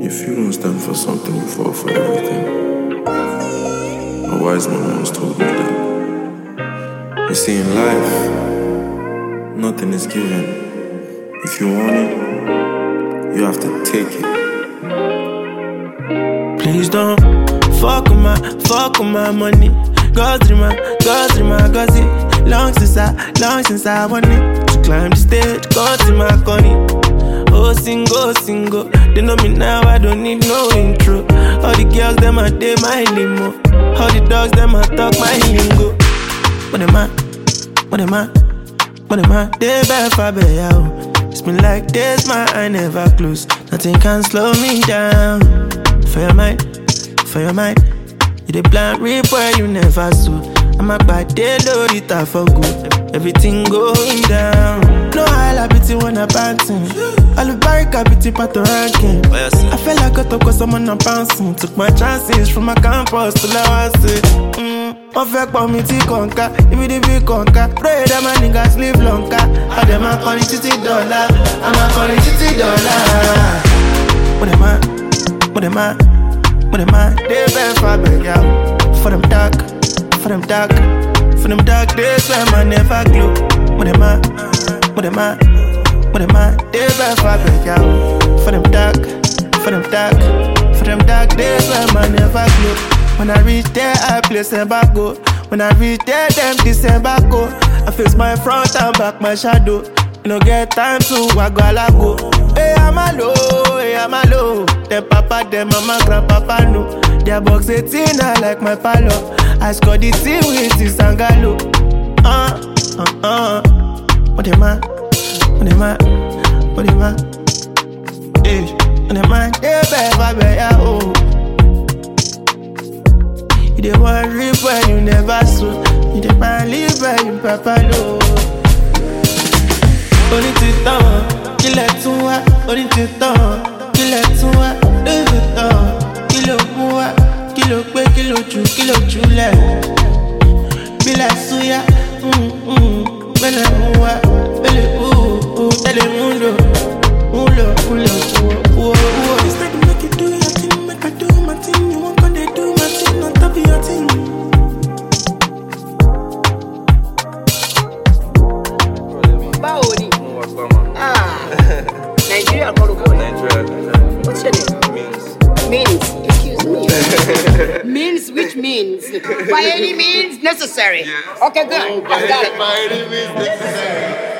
If you don't stand for something, you fall for everything. A wise man once told me that. You see, in life, nothing is given. If you want it, you have to take it. Please don't fuck with my money. Go through my. Long since I want it. To climb the stage, go to my corny. Oh, single. They know me now, I don't need no intro. All the girls, them a day my limo. All the dogs, them a talk my lingo. What am I? They better for yo. It's been like this, my eye never close. Nothing can slow me down. For your mind. You the blind reap where you never saw. I'm a bad day, load it up for good. Everything going down. No highlight when I'm bouncing. All the barrier beauty part the ranking. I feel like I took someone I'm bouncing. Took my chances from my campus to Lawasi. One fact about me, T-Conca. If you the big conca, pray that my niggas live longer. I dem a call it $50. I'm a call it $50. What am I? They better for beg out. For them dark days when I never glow. What am I? They better for beg out. For them dark days when I never glow. When I reach there, I place them back go. When I reach there, them December go. I face my front and back my shadow. You no get time to go. Hey, I'm alone. Them papa, them mama, grandpapa no. Their box 18, I like my palo. I score the team with this Sangalo. What am I? Hey, what am I? They better, oh. You the one reap where you never saw. You the man live where you papa know. Only to town, kill it to her. Only to town, kill it to her. Kilo mua, kilo kwe, kilo chule. Bila suya, bele mua, bele tele mundo. It's like make you do your thing, make I do my thing. You want gonna do my thing on top of your thing. Baoni. Nigeria what's your name? Means. Excuse me. Means which means? By any means necessary. Yeah. Okay, good. I got it. By any means necessary.